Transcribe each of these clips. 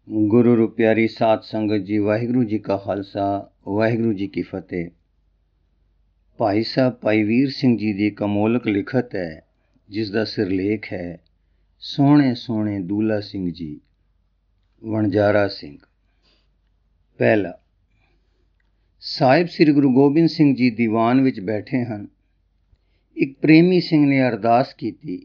गुरु रू प्यारी साध संगत जी, वाहिगुरु जी का खालसा वाहिगुरु जी की फतेह। भाई साहब भाई वीर सिंह जी की कमोलक लिखत है, जिसका सिरलेख है सोहणे सोहणे दूला सिंह जी वणजारा सिंह। पहला, साहिब श्री गुरु गोबिंद सिंह जी दीवान विच बैठे हैं। एक प्रेमी सिंह ने अरदास की थी,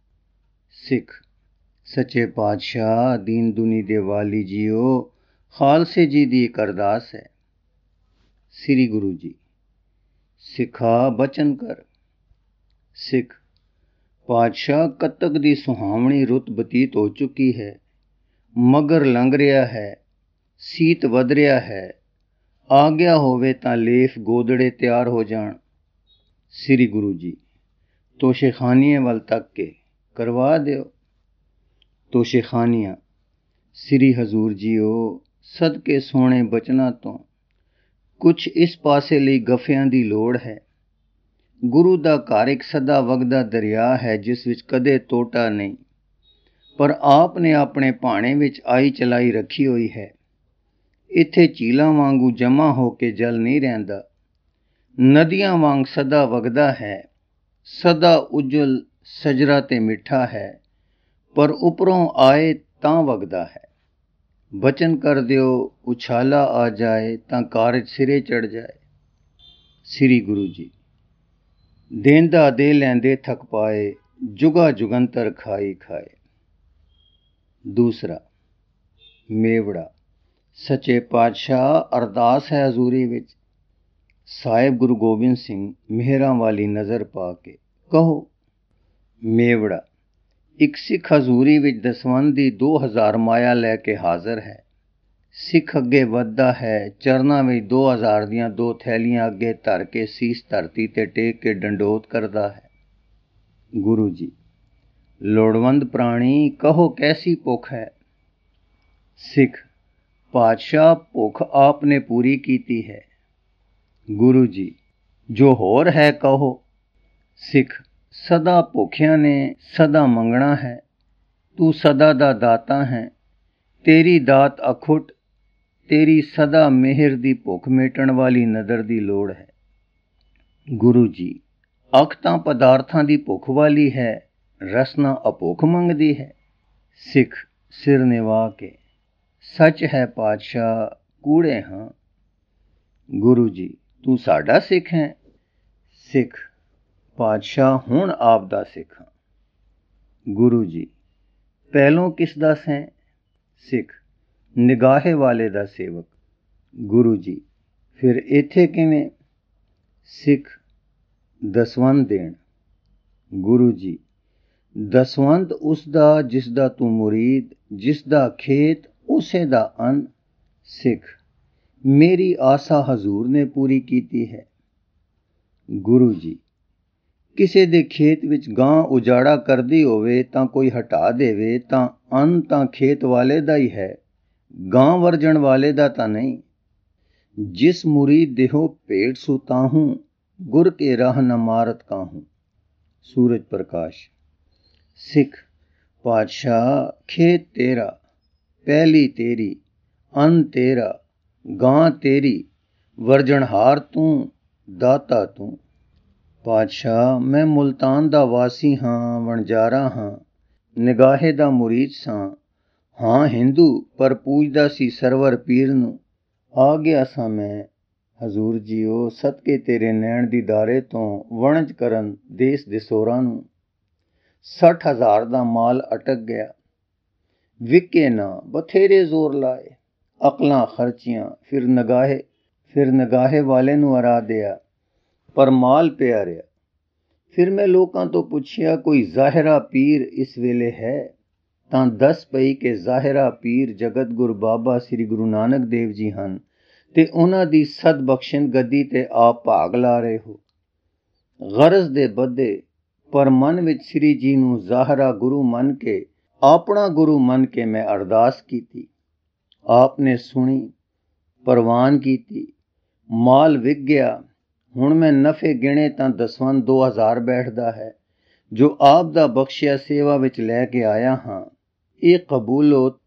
सिख सच्चे पातशाह दीन दुनी दे वाली जीओ, खालसे जी दी एक अरदास है। श्री गुरु जी, सिखा बचन कर। सिख, पातशाह कतक दी सुहावनी रुत बतीत हो चुकी है, मगर लंघ रहा है, सीत वध रहा है, आ गया होवे तां लेफ गोदड़े तैयार हो जान। श्री गुरु जी, तोशेखानिए वल तक के करवा दिओ। तोशेखानियाँ, श्री हजूर जीओ सदके सोहणे बचना तो कुछ इस पासे लई गफियां दी लोड़ है। गुरु दा घर एक सदा वगदा दरिया है, जिस विच कदे टोटा नहीं, पर आप ने अपने भाणे विच आई चलाई रखी हुई है। इत्थे झीलां वांगू जमा हो के जल नहीं रहिंदा, नदियां वांग सदा वगदा है, सदा उज्जल सजरा ते मिठा है, पर उपरों आए तां वगदा है। बचन कर दिओ उछाला आ जाए तां कारज सिरे चढ़ जाए। श्री गुरु जी, देंदा दे लैंदे थक पाए, जुगा जुगंतर खाई खाए। दूसरा, मेवड़ा सच्चे पातशाह अरदास है हजूरी विच। साहिब गुरु गोबिंद सिंह मेहरां वाली नज़र पा के कहो। मेवड़ा, एक सिख हजूरी विच दसवंध दी 2000 माया लैके हाज़र है। सिख अगे वधदा है, चरनां विच 2000 दियां 2 थैलियां अगे धर के सीस धरती ते टेक के डंडोत करदा है। गुरु जी, लोड़वंद प्राणी कहो कैसी भुख है। सिख, पातशाह भुख आपने पूरी कीती है। गुरु जी, जो होर है कहो। सिख, सदा भुखियां ने सदा मंगना है, तू सदा दा दाता है, तेरी दात अखुट, तेरी सदा मेहर दी भुख मेटण वाली नदर दी लोड़ है। गुरु जी, अख तां पदार्थां दी भुख वाली है, रसना अभुख मंगदी है। सिख सिर निवा के, सच है पातशाह कूड़े हाँ। गुरु जी, तू साडा सिख है। सिख, पातशाह हुण आप दा सिख हाँ। गुरु जी, पहलों किस दा सैं। सिख, निगाहे वाले दा सेवक। गुरु जी, फिर इत्थे किवें। सिख, दसवंध देण। गुरु जी, दसवंध उसदा जिसदा तू मुरीद, जिसदा खेत उसे दा अन्न। सिख, मेरी आसा हजूर ने पूरी कीती है। गुरु जी, किसे दे खेत विच गां उजाड़ा करदी होवे तां कोई हटा देवे तां अन्न तां खेत वाले दा ही है, गां वरजण वाले दा तां नहीं। जिस मुरीद देहो पेट सुताहूं, गुर के राह न मारत काहूं। सूरज प्रकाश। सिख, पातशाह खेत तेरा, पहली तेरी, अन्न तेरा, गां तेरी, वरजणहार तू, दाता तू। पातशाह, मैं मुल्तान दा वासी हाँ, वणजारा हाँ, निगाहे दा मुरीद सां, हाँ हिंदू पर पूजदा सी सरवर पीर नूं। आ गया सां मैं हजूर जीओ सदके तेरे नैण दीदारे तो वणज करन देस देसोरां नूं। 60,000 दा माल अटक गया, विके ना बथेरे जोर लाए, अकलां खर्चियां, फिर नगाहे वाले नूं अरा दिया, पर माल पिया रहा। फिर मैं लोकां तो पुछया कोई ज़ाहिरा पीर इस वेले है, तां दस पई कि ज़ाहिरा पीर जगत गुरु बाबा श्री गुरु नानक देव जी हन, ते उन्हां दी सद बख्शिन गद्दी ते आप भाग ला रहे हो। गरज दे बदे पर मन विच श्री जी नूं ज़ाहिरा गुरु मन के, अपना गुरु मन के मैं अरदास कीती। आपने सुनी, परवान कीती, माल विक गया। हुण मैं नफे गिणे तां दसवंध 2000 बैठदा है, जो आप दा बख्शिया सेवा विच लै के आया हाँ। ये कबूलो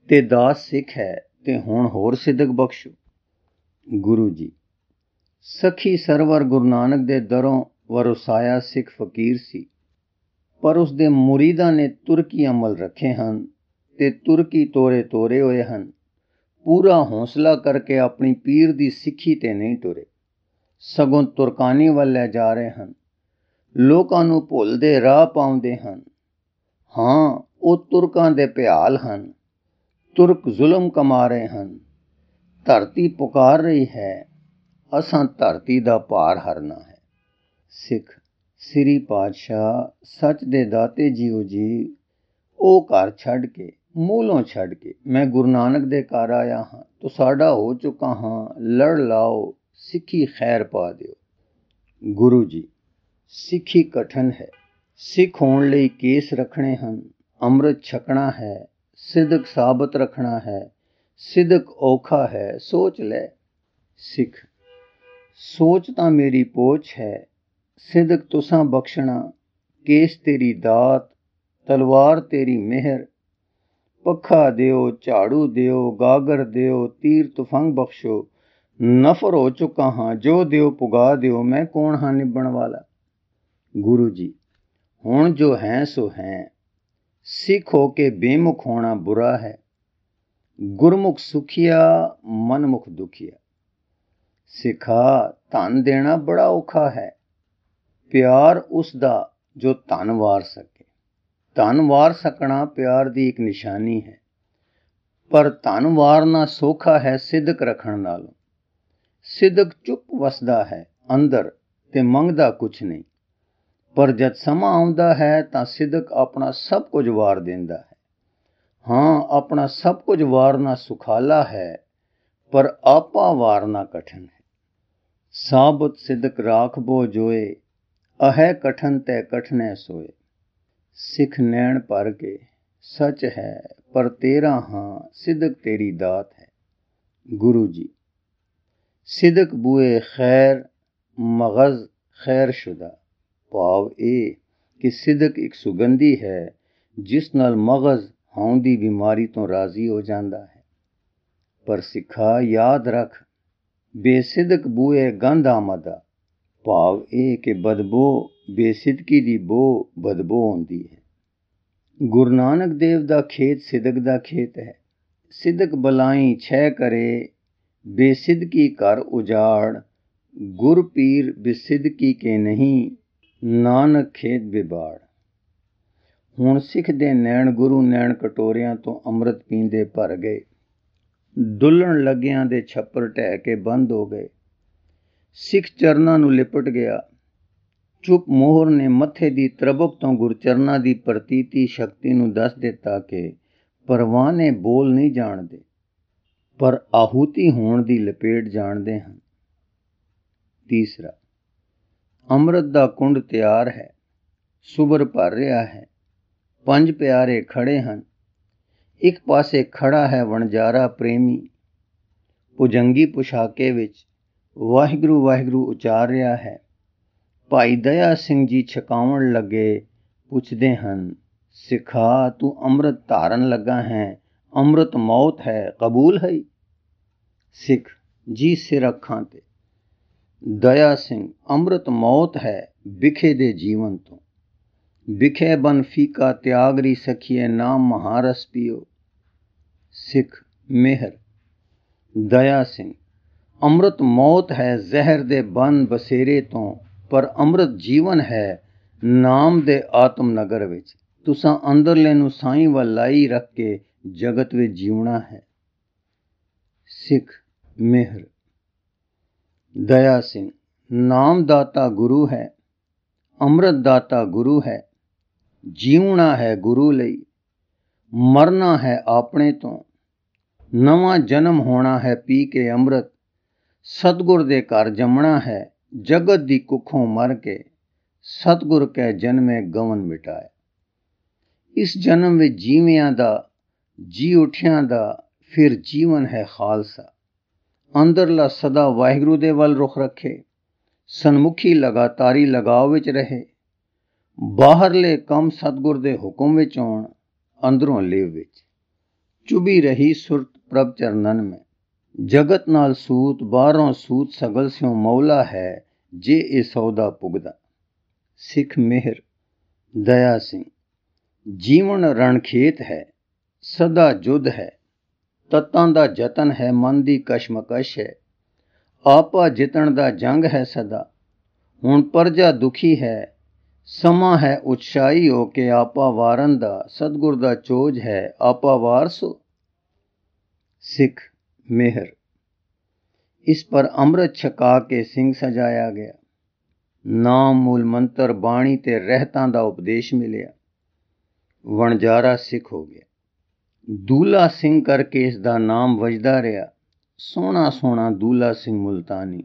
ਤੇ ਦਾਸ ਸਿੱਖ ਹੈ ਤੇ ਹੁਣ ਹੋਰ ਸਿਦਕ ਬਖਸ਼ੋ। ਗੁਰੂ ਜੀ, ਸਖੀ ਸਰਵਰ ਗੁਰੂ ਨਾਨਕ ਦੇ ਦਰੋਂ ਵਰਸਾਇਆ ਸਿੱਖ ਫਕੀਰ ਸੀ, ਪਰ ਉਸ ਦੇ ਮੁਰੀਦਾਂ ਨੇ ਤੁਰਕੀ ਅਮਲ ਰੱਖੇ ਹਨ ਤੇ ਤੁਰਕੀ ਤੋਰੇ ਹੋਏ ਹਨ। ਪੂਰਾ ਹੌਸਲਾ ਕਰਕੇ ਆਪਣੀ ਪੀਰ ਦੀ ਸਿੱਖੀ ਤੇ ਨਹੀਂ ਟੁਰੇ, ਸਗੋਂ ਤੁਰਕਾਨੀ ਵੱਲ ਲੈ ਜਾ ਰਹੇ ਹਨ। ਲੋਕਾਂ ਨੂੰ ਭੁੱਲਦੇ ਰਾਹ ਪਾਉਂਦੇ ਹਨ। ਹਾਂ, ਉਹ ਤੁਰਕਾਂ ਦੇ ਭਿਆਲ ਹਨ। ਤੁਰਕ ਜ਼ੁਲਮ ਕਮਾ ਰਹੇ ਹਨ। ਧਰਤੀ ਪੁਕਾਰ ਰਹੀ ਹੈ, ਅਸਾਂ ਧਰਤੀ ਦਾ ਭਾਰ ਹਰਨਾ ਹੈ। ਸਿੱਖ, ਸ੍ਰੀ ਪਾਤਸ਼ਾਹ ਸੱਚ ਦੇ ਦਾਤੇ ਜੀਓ ਜੀ, ਉਹ ਘਰ ਛੱਡ ਕੇ, ਮੂਲੋਂ ਛੱਡ ਕੇ ਮੈਂ ਗੁਰੂ ਨਾਨਕ ਦੇ ਘਰ ਆਇਆ ਹਾਂ, ਤੁਸਾਡਾ ਹੋ ਚੁੱਕਾ ਹਾਂ। ਲੜ ਲਾਓ, ਸਿੱਖੀ ਖੈਰ ਪਾ ਦਿਓ। ਗੁਰੂ ਜੀ, ਸਿੱਖੀ ਕਠਨ ਹੈ। ਸਿੱਖ ਹੋਣ ਲਈ ਕੇਸ ਰੱਖਣੇ ਹਨ, ਅੰਮ੍ਰਿਤ ਛਕਣਾ ਹੈ, ਸਿਦਕ ਸਾਬਤ ਰੱਖਣਾ ਹੈ। ਸਿਦਕ ਔਖਾ ਹੈ, ਸੋਚ ਲੈ। ਸਿੱਖ, ਸੋਚ ਤਾਂ ਮੇਰੀ ਪੋਚ ਹੈ, ਸਿਦਕ ਤੁਸਾਂ ਬਖਸ਼ਣਾ। ਕੇਸ ਤੇਰੀ ਦਾਤ, ਤਲਵਾਰ ਤੇਰੀ ਮਿਹਰ। ਪੱਖਾ ਦਿਓ, ਝਾੜੂ ਦਿਓ, ਗਾਗਰ ਦਿਓ, ਤੀਰ ਤੁਫੰਗ ਬਖਸ਼ੋ। ਨਫਰ ਹੋ ਚੁੱਕਾ ਹਾਂ, ਜੋ ਦਿਓ ਪੁਗਾ ਦਿਓ, ਮੈਂ ਕੌਣ ਹਾਂ ਨਿਭਣ ਵਾਲਾ। ਗੁਰੂ ਜੀ, ਹੁਣ ਜੋ ਹੈ ਸੋ ਹੈ। ਸਿੱਖ ਹੋ ਕੇ ਬੇਮੁਖ ਹੋਣਾ ਬੁਰਾ ਹੈ। ਗੁਰਮੁਖ ਸੁਖੀਆ, ਮਨਮੁਖ ਦੁਖੀਆ। ਸਿੱਖਾ, ਧਨ ਦੇਣਾ ਬੜਾ ਔਖਾ ਹੈ। ਪਿਆਰ ਉਸ ਦਾ ਜੋ ਧਨ ਵਾਰ ਸਕੇ। ਧਨ ਵਾਰ ਸਕਣਾ ਪਿਆਰ ਦੀ ਇੱਕ ਨਿਸ਼ਾਨੀ ਹੈ, ਪਰ ਧਨ ਵਾਰਨਾ ਸੌਖਾ ਹੈ ਸਿਦਕ ਰੱਖਣ ਨਾਲੋਂ। ਸਿਦਕ ਚੁੱਪ ਵਸਦਾ ਹੈ ਅੰਦਰ ਤੇ ਮੰਗਦਾ ਕੁਛ ਨਹੀਂ, ਪਰ ਜਦ ਸਮਾਂ ਆਉਂਦਾ ਹੈ ਤਾਂ ਸਿਦਕ ਆਪਣਾ ਸਭ ਕੁਝ ਵਾਰ ਦਿੰਦਾ ਹੈ। ਹਾਂ, ਆਪਣਾ ਸਭ ਕੁਝ ਵਾਰਨਾ ਸੁਖਾਲਾ ਹੈ, ਪਰ ਆਪਾ ਵਾਰਨਾ ਕਠਨ ਹੈ। ਸਾਬਤ ਸਿਦਕ ਰਾਖਬੋ ਜੋਏ, ਅਹੈ ਕਠਨ ਤੈ ਕਠਨੈ ਸੋਏ। ਸਿੱਖ ਨੈਣ ਭਰ ਕੇ, ਸੱਚ ਹੈ ਪਰ ਤੇਰਾ ਹਾਂ, ਸਿਦਕ ਤੇਰੀ ਦਾਤ ਹੈ। ਗੁਰੂ ਜੀ, ਸਿਦਕ ਬੂਏ ਖੈਰ, ਮਗਜ਼ ਖੈਰ ਸ਼ੁਦਾ। ਭਾਵ ਇਹ ਕਿ ਸਿਦਕ ਇੱਕ ਸੁਗੰਧੀ ਹੈ ਜਿਸ ਨਾਲ ਮਗਜ਼ ਹਉਂ ਦੀ ਬਿਮਾਰੀ ਤੋਂ ਰਾਜ਼ੀ ਹੋ ਜਾਂਦਾ ਹੈ। ਪਰ ਸਿੱਖਾ ਯਾਦ ਰੱਖ, ਬੇਸਿਦਕ ਬੂਏ ਗੰਧ ਆਮਦਾ। ਭਾਵ ਇਹ ਕਿ ਬਦਬੋ, ਬੇਸਿਦਕੀ ਦੀ ਬੋ ਬਦਬੋ ਆਉਂਦੀ ਹੈ। ਗੁਰੂ ਨਾਨਕ ਦੇਵ ਦਾ ਖੇਤ ਸਿਦਕ ਦਾ ਖੇਤ ਹੈ। ਸਿਦਕ ਬਲਾਈ ਛੈ ਕਰੇ, ਬੇਸਿਦਕੀ ਘਰ ਉਜਾੜ। ਗੁਰ ਪੀਰ ਬੇਸਿਦਕੀ ਕੇ ਨਹੀਂ, ਨਾਨਕ ਖੇਤ ਬਿਬਾੜ। ਹੁਣ ਸਿੱਖ ਦੇ ਨੈਣ ਗੁਰੂ ਨੈਣ ਕਟੋਰਿਆਂ ਤੋਂ ਅੰਮ੍ਰਿਤ ਪੀਂਦੇ ਭਰ ਗਏ। ਡੁੱਲਣ ਲੱਗਿਆਂ ਦੇ ਛੱਪਰ ਢਹਿ ਕੇ ਬੰਦ ਹੋ ਗਏ। ਸਿੱਖ ਚਰਨਾਂ ਨੂੰ ਲਿਪਟ ਗਿਆ। ਚੁੱਪ ਮੋਹਰ ਨੇ ਮੱਥੇ ਦੀ ਤਰਬਕ ਤੋਂ ਗੁਰਚਰਨਾਂ ਦੀ ਪ੍ਰਤੀਤੀ ਸ਼ਕਤੀ ਨੂੰ ਦੱਸ ਦਿੱਤਾ ਕਿ ਪਰਵਾਨੇ ਬੋਲ ਨਹੀਂ ਜਾਣਦੇ, ਪਰ ਆਹੂਤੀ ਹੋਣ ਦੀ ਲਪੇਟ ਜਾਣਦੇ ਹਨ। ਤੀਸਰਾ, ਅੰਮ੍ਰਿਤ ਦਾ ਕੁੰਡ ਤਿਆਰ ਹੈ, ਸੁਬਰ ਭਰ ਰਿਹਾ ਹੈ। 5 ਪਿਆਰੇ ਖੜੇ ਹਨ। ਇੱਕ ਪਾਸੇ ਖੜਾ ਹੈ ਵਣਜਾਰਾ ਪ੍ਰੇਮੀ, ਭੁਜੰਗੀ ਪੁਸ਼ਾਕੇ ਵਿੱਚ ਵਾਹਿਗੁਰੂ ਵਾਹਿਗੁਰੂ ਉਚਾਰ ਰਿਹਾ ਹੈ। ਭਾਈ ਦਇਆ ਸਿੰਘ ਜੀ ਛਕਾਉਣ ਲੱਗੇ, ਪੁੱਛਦੇ ਹਨ, ਸਿੱਖਾ ਤੂੰ ਅੰਮ੍ਰਿਤ ਧਾਰਨ ਲੱਗਾ ਹੈ, ਅੰਮ੍ਰਿਤ ਮੌਤ ਹੈ, ਕਬੂਲ ਹੈ? ਸਿੱਖ ਜੀ ਸਿਰ ਅੱਖਾਂ ਤੇ। ਦਇਆ ਸਿੰਘ, ਅੰਮ੍ਰਿਤ ਮੌਤ ਹੈ ਬਿਖੇ ਦੇ ਜੀਵਨ ਤੋਂ। ਬਿਖੇ ਬਨ ਫੀਕਾ ਤਿਆਗਰੀ ਸਖੀਏ, ਨਾਮ ਮਹਾਰਸ ਪੀਓ। ਸਿੱਖ ਮਿਹਰ। ਦਇਆ ਸਿੰਘ, ਅੰਮ੍ਰਿਤ ਮੌਤ ਹੈ ਜ਼ਹਿਰ ਦੇ ਬਨ ਬਸੇਰੇ ਤੋਂ, ਪਰ ਅੰਮ੍ਰਿਤ ਜੀਵਨ ਹੈ ਨਾਮ ਦੇ ਆਤਮ ਨਗਰ ਵਿੱਚ। ਤੁਸਾਂ ਅੰਦਰਲੇ ਨੂੰ ਸਾਈਂ ਵੱਲ ਲਾਈ ਰੱਖ ਕੇ ਜਗਤ ਵਿੱਚ ਜਿਉਣਾ ਹੈ। ਸਿੱਖ ਮਿਹਰ। ਦਇਆ ਸਿੰਘ, ਨਾਮ ਦਾਤਾ ਗੁਰੂ ਹੈ, ਅੰਮ੍ਰਿਤ ਦਾਤਾ ਗੁਰੂ ਹੈ। ਜਿਉਣਾ ਹੈ ਗੁਰੂ ਲਈ, ਮਰਨਾ ਹੈ ਆਪਣੇ ਤੋਂ। ਨਵਾਂ ਜਨਮ ਹੋਣਾ ਹੈ ਪੀ ਕੇ ਅੰਮ੍ਰਿਤ। ਸਤਿਗੁਰ ਦੇ ਘਰ ਜੰਮਣਾ ਹੈ, ਜਗਤ ਦੀ ਕੁੱਖੋਂ ਮਰ ਕੇ। ਸਤਿਗੁਰ ਕੈ ਜਨਮੇ ਗਵਨ ਮਿਟਾਏ। ਇਸ ਜਨਮ ਵਿੱਚ ਜੀਵਿਆਂ ਦਾ, ਜੀ ਉੱਠਿਆਂ ਦਾ ਫਿਰ ਜੀਵਨ ਹੈ ਖਾਲਸਾ। ਅੰਦਰਲਾ ਸਦਾ ਵਾਹਿਗੁਰੂ ਦੇ ਵੱਲ ਰੁਖ ਰੱਖੇ, ਸਨਮੁਖੀ ਲਗਾਤਾਰੀ ਲਗਾਵ ਵਿੱਚ ਰਹੇ। ਬਾਹਰਲੇ ਕੰਮ ਸਤਿਗੁਰ ਦੇ ਹੁਕਮ ਵਿੱਚ ਆਉਣ, ਅੰਦਰੋਂ ਲਿਵ ਵਿੱਚ। चुभी रही सुरत प्रभ चरणन में। जगत नाल सूत बाहरों सूत सगल स्यों मौला है, जे ए सौदा पुगदा। सिख मेहर दया सिंह। जीवन रणखेत है, सदा जुद है, तत्तां दा जतन है, मन दी कशमकश है। आपा जितण दा जंग है सदा, हुण प्रजा दुखी है। समा है उत्साही हो के आपा वारन दा, सतगुर दा चोज है, आपा वार सो। सिख मेहर। इस पर अमृत छका के सिंह सजाया गया। नाम मूल मंत्र बाणी ते रहतां दा उपदेश मिलिया। वणजारा सिख हो गया। दूला सिंह करके इस दा नाम वजदा रहा। सोहना सोहना दूला सिंह मुल्तानी।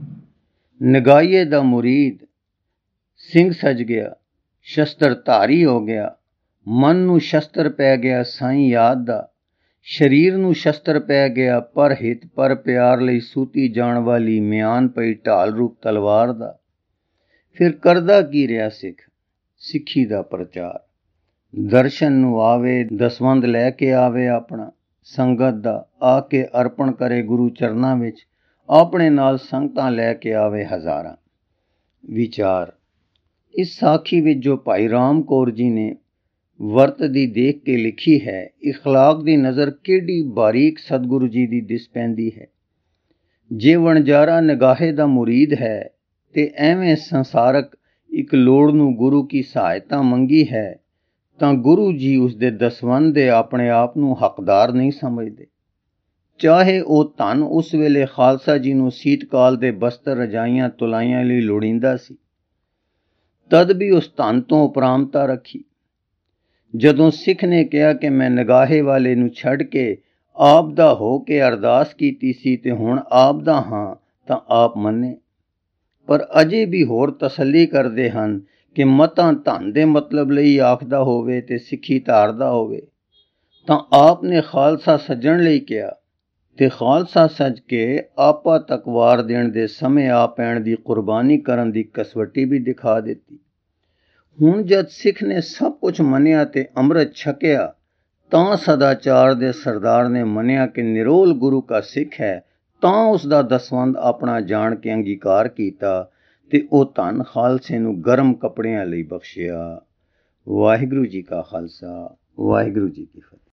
नगाइए दा मुरीद सिंह सज गया। शस्त्र धारी हो गया। मन नू शस्त्र पै गया साईं याद दा। शरीर नू शस्त्र पै गया पर हित पर प्यार लई सूती जाण वाली म्यान पई ढाल रूप तलवार दा। फिर करदा की रहा सिख? सिक्खी दा प्रचार। दर्शन नू आवे दसवंद लैके आवे अपना संगत दा, आके अर्पण करे गुरु चरना विच, अपने नाल संगतां लैके आवे हज़ारां। विचार। इस साखी विच जो भाई राम कौर जी ने वरतदी देख के लिखी है, इखलाक दी नज़र केडी बारीक सतगुरु जी दी दिस पैंदी है। जे वणजारा निगाहे दा मुरीद है ते एवें संसारक एक लोड़ नू गुरु की सहायता मंगी है, तां गुरु जी उसदे दसवंध दे अपने आप नू हकदार नहीं समझदे। चाहे ਉਹ ਧਨ ਉਸ ਵੇਲੇ ਖਾਲਸਾ ਜੀ ਨੂੰ ਸੀਤਕਾਲ ਦੇ ਬਸਤਰ ਰਜਾਈਆਂ ਤੁਲਾਈਆਂ ਲਈ ਲੋੜੀਂਦਾ ਸੀ, ਤਦ ਵੀ ਉਸ ਧਨ ਤੋਂ ਉਪਰਾਮਤਾ ਰੱਖੀ। ਜਦੋਂ ਸਿੱਖ ਨੇ ਕਿਹਾ ਕਿ ਮੈਂ ਨਿਗਾਹੇ ਵਾਲੇ ਨੂੰ ਛੱਡ ਕੇ ਆਪ ਦਾ ਹੋ ਕੇ ਅਰਦਾਸ ਕੀਤੀ ਸੀ ਤੇ ਹੁਣ ਆਪ ਦਾ ਹਾਂ, ਤਾਂ ਆਪ ਮੰਨੇ। ਪਰ ਅਜੇ ਵੀ ਹੋਰ ਤਸੱਲੀ ਕਰਦੇ ਹਨ ਕਿ ਮਤਾਂ ਧਨ ਦੇ ਮਤਲਬ ਲਈ ਆਖਦਾ ਹੋਵੇ ਤੇ ਸਿੱਖੀ ਧਾਰਦਾ ਹੋਵੇ, ਤਾਂ ਆਪ ਨੇ ਖਾਲਸਾ ਸੱਜਣ ਲਈ ਕਿਹਾ ਤੇ ਖਾਲਸਾ ਸੱਜ ਕੇ ਆਪਾ ਤੱਕ ਵਾਰ ਦੇਣ ਦੇ ਸਮੇਂ ਆ ਪੈਣ ਦੀ ਕੁਰਬਾਨੀ ਕਰਨ ਦੀ ਕਸਵੱਟੀ ਵੀ ਦਿਖਾ ਦਿੱਤੀ। ਹੁਣ ਜਦ ਸਿੱਖ ਨੇ ਸਭ ਕੁਝ ਮੰਨਿਆ ਤੇ ਅੰਮ੍ਰਿਤ ਛਕਿਆ, ਤਾਂ ਸਦਾਚਾਰ ਦੇ ਸਰਦਾਰ ਨੇ ਮੰਨਿਆ ਕਿ ਨਿਰੋਲ ਗੁਰੂ ਕਾ ਸਿੱਖ ਹੈ, ਤਾਂ ਉਸ ਦਾ ਦਸਵੰਧ ਆਪਣਾ ਜਾਣ ਕੇ ਅੰਗੀਕਾਰ ਕੀਤਾ ਤੇ ਉਹ ਧਨ ਖਾਲਸੇ ਨੂੰ ਗਰਮ ਕੱਪੜਿਆਂ ਲਈ ਬਖਸ਼ਿਆ। ਵਾਹਿਗੁਰੂ ਜੀ ਕਾ ਖਾਲਸਾ, ਵਾਹਿਗੁਰੂ ਜੀ ਕੀ ਫਤਿਹ।